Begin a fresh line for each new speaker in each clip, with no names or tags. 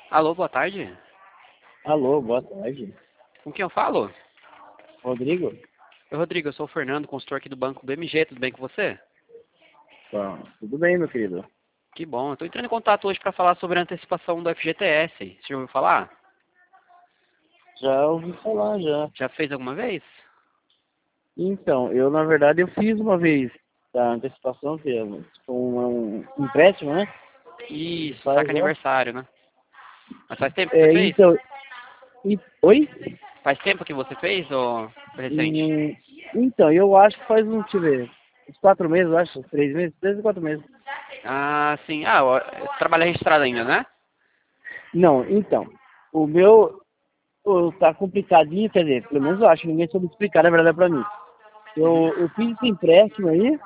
Alô, boa tarde.
Alô, boa tarde.
Com quem eu falo?
Rodrigo?
Oi, Rodrigo, eu sou o Fernando, consultor aqui do Banco BMG, tudo bem com você?
Tá, tudo bem, meu querido?
Que bom, eu tô entrando em contato hoje para falar sobre a antecipação do FGTS. Você já ouviu falar?
Já ouvi falar, já.
Já fez alguma vez?
Então, eu, na verdade, eu fiz uma vez da antecipação, que é um empréstimo, né?
Isso,
Faz,
saca
ó.
aniversário, né? Mas faz tempo que você fez?
Então, oi?
Faz tempo que você fez ou foi recente?
Então, eu acho que faz deixa eu ver, uns 4 meses, eu acho, uns 3 meses, 3 ou 4 meses.
Ah, sim. Ah, você trabalha registrado ainda, né?
Não, então, o meu tá complicadinho, quer dizer, pelo menos eu acho que ninguém soube explicar a verdade pra mim.
Uhum.
Eu fiz esse empréstimo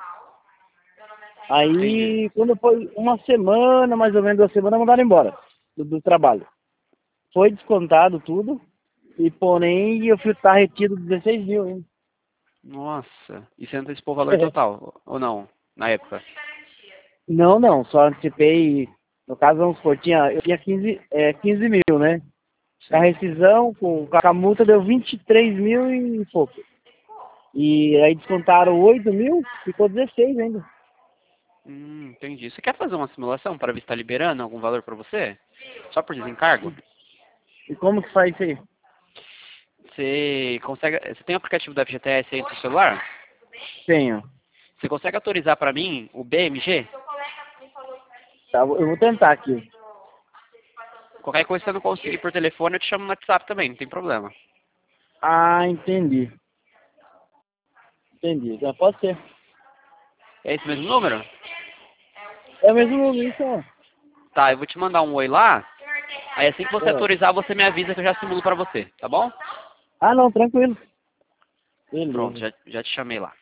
Entendi.
aí quando foi uma semana, mais ou menos 2 semanas, mandaram embora do trabalho. Foi descontado tudo, e porém eu fui estar retido 16 mil ainda.
Nossa, e você antecipou o valor total, ou não, na época?
Não, não, só antecipei, no caso, vamos supor, eu tinha 15 mil, né? A
Sim.
rescisão com a multa deu 23 mil e pouco. E aí descontaram 8 mil, ficou 16 ainda.
Entendi. Você quer fazer uma simulação para ver se está liberando algum valor para você? Só por desencargo?
E como que faz isso aí?
Você consegue. Você tem o aplicativo do FGTS aí no seu celular?
Tenho.
Você consegue autorizar para mim o BMG?
Tá, eu vou tentar aqui.
Qualquer coisa que você não conseguir por telefone, eu te chamo no WhatsApp também, não tem problema.
Ah, entendi. Entendi. Já pode ser.
É esse mesmo número?
É o mesmo número, então.
Tá, eu vou te mandar um oi lá. Aí assim que você
É.
autorizar, você me avisa que eu já simulo para você, tá bom?
Ah, não, tranquilo.
Pronto,
Beleza.
já te chamei lá.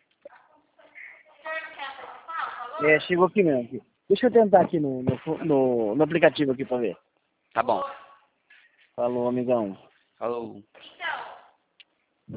É, chegou aqui mesmo. Aqui. Deixa eu tentar aqui no aplicativo aqui pra ver.
Tá bom.
Falou, amigão.
Falou.